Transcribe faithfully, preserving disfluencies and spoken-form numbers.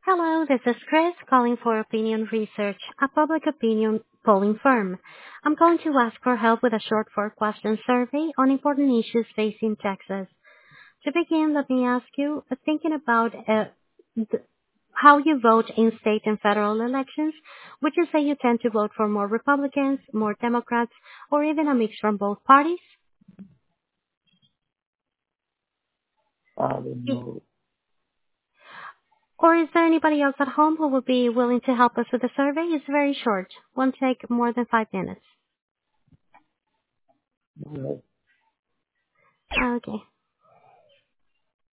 Hello, this is Chris calling for Opinion Research, a public opinion polling firm. I'm calling to ask for help with a short four-question survey on important issues facing Texas. To begin, let me ask you, uh, thinking about uh, th- how you vote in state and federal elections, would you say you tend to vote for more Republicans, more Democrats, or even a mix from both parties? I don't I- know. Or is there anybody else at home who would be willing to help us with the survey? It's very short, won't take more than five minutes. No, Okay.